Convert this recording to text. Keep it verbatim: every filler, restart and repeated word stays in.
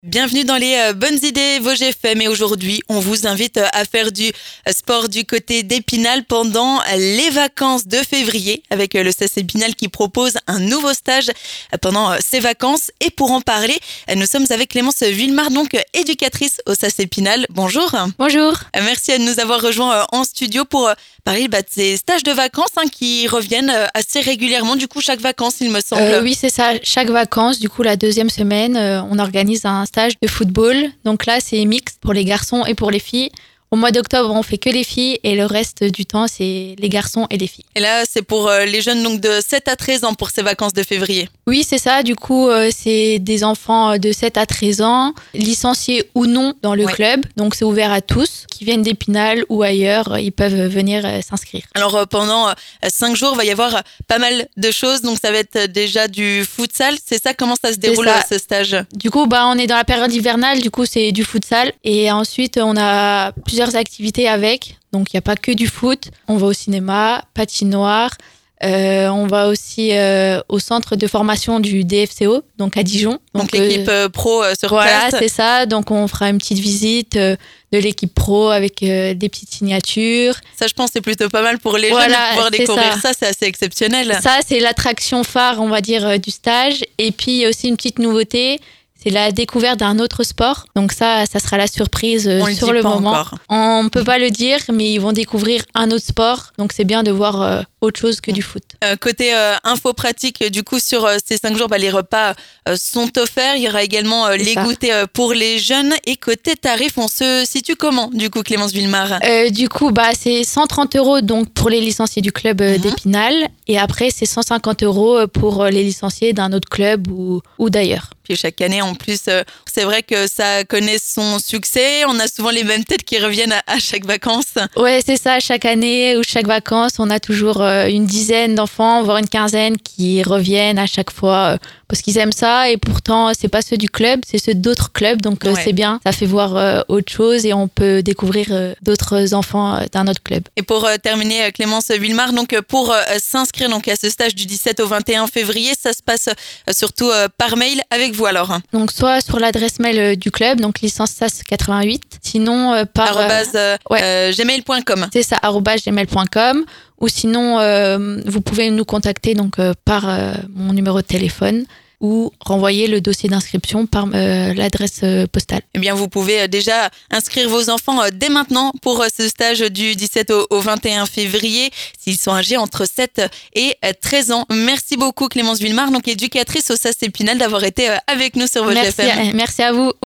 Bienvenue dans les euh, bonnes idées Vosges F M et aujourd'hui on vous invite euh, à faire du euh, sport du côté d'Épinal pendant euh, les vacances de février avec euh, le S A C Épinal qui propose un nouveau stage euh, pendant euh, ces vacances. Et pour en parler, euh, nous sommes avec Clémence Villemar, donc euh, éducatrice au S A C Épinal. Bonjour. Bonjour. Euh, merci de nous avoir rejoints euh, en studio pour euh, parler bah, de ces stages de vacances hein, qui reviennent euh, assez régulièrement, du coup chaque vacances il me semble. Euh, oui c'est ça, chaque vacances, du coup la deuxième semaine, euh, on organise un stage de football. Donc là, c'est mixte pour les garçons et pour les filles. Au mois d'octobre, on fait que les filles et le reste du temps, c'est les garçons et les filles. Et là, c'est pour euh, les jeunes donc de sept à treize ans pour ces vacances de février. Oui, c'est ça. Du coup, euh, c'est des enfants de sept à treize ans, licenciés ou non dans le ouais. club. Donc, c'est ouvert à tous qui viennent d'Épinal ou ailleurs. Ils peuvent venir euh, s'inscrire. Alors, euh, pendant euh, cinq jours, il va y avoir euh, pas mal de choses. Donc, ça va être déjà du futsal. C'est ça? Comment ça se déroule ça. Euh, ce stage? Du coup, bah, on est dans la période hivernale. Du coup, c'est du futsal. Et ensuite, on a plusieurs activités avec. Donc, il n'y a pas que du foot. On va au cinéma, patinoire. Euh, on va aussi euh, au centre de formation du D F C O, donc à Dijon. Donc, donc l'équipe euh, pro euh, sur voilà, place. c'est ça. Donc on fera une petite visite euh, de l'équipe pro avec euh, des petites signatures. Ça, je pense, c'est plutôt pas mal pour les voilà, jeunes de pouvoir découvrir ça. ça. C'est assez exceptionnel. Ça, c'est l'attraction phare, on va dire, euh, du stage. Et puis, il y a aussi une petite nouveauté. C'est la découverte d'un autre sport. Donc ça, ça sera la surprise euh, on sur le, le moment. Encore. On ne peut pas le dire, mais ils vont découvrir un autre sport. Donc c'est bien de voir euh, autre chose que du foot. Euh, côté euh, info pratique, du coup, sur euh, ces cinq jours, bah, les repas euh, sont offerts. Il y aura également euh, les ça. goûters euh, pour les jeunes. Et côté tarif, on se situe comment, du coup, Clémence Villemar? euh, Du coup, bah, c'est cent trente euros donc, pour les licenciés du club euh, mm-hmm. d'Épinal. Et après, c'est cent cinquante euros pour les licenciés d'un autre club ou, ou d'ailleurs. Puis chaque année, en plus, euh, c'est vrai que ça connaît son succès. On a souvent les mêmes têtes qui reviennent à, à chaque vacances. Ouais, c'est ça. Chaque année ou chaque vacances, on a toujours euh, une dizaine d'enfants, voire une quinzaine qui reviennent à chaque fois euh, parce qu'ils aiment ça. Et pourtant, c'est pas ceux du club, c'est ceux d'autres clubs. Donc euh, ouais. c'est bien. Ça fait voir euh, autre chose et on peut découvrir euh, d'autres enfants euh, d'un autre club. Et pour euh, terminer, Clémence Villemar, donc pour euh, s'inscrire donc à ce stage du dix-sept au vingt et un février, ça se passe euh, surtout euh, par mail avec vous alors. Donc soit sur l'adresse mail du club, donc licence S A C quatre-vingt-huit, sinon euh, par arobase, euh, ouais. euh, gmail point com. C'est ça, arobase gmail point com. Ou sinon euh, vous pouvez nous contacter donc euh, par euh, mon numéro de téléphone ou renvoyer le dossier d'inscription par euh, l'adresse euh, postale. Eh bien, vous pouvez euh, déjà inscrire vos enfants euh, dès maintenant pour euh, ce stage du dix-sept au, au vingt et un février, s'ils sont âgés entre sept et treize ans. Merci beaucoup Clémence Villemar, donc éducatrice au S A C Épinal, d'avoir été euh, avec nous sur Vosges F M. Merci à, merci à vous.